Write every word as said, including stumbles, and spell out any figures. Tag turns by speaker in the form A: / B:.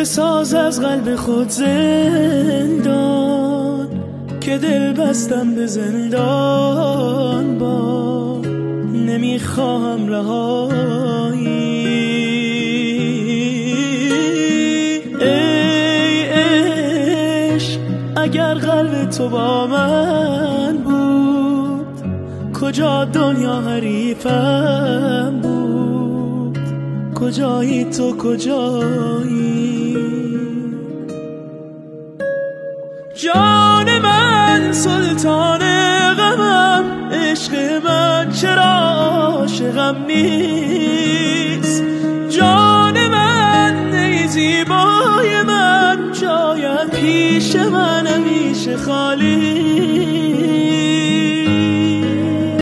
A: بساز از قلب خود زندان که دل بستم به زندان با نمیخواهم رهایی. ای عشق اگر قلب تو با من بود کجا دنیا حریفم بود، کجایی تو کجایی؟ جان من سلطان غمم، عشق من چرا عاشقم نیست؟ جان من ای زیبای من، جایت پیش من همیشه خالی.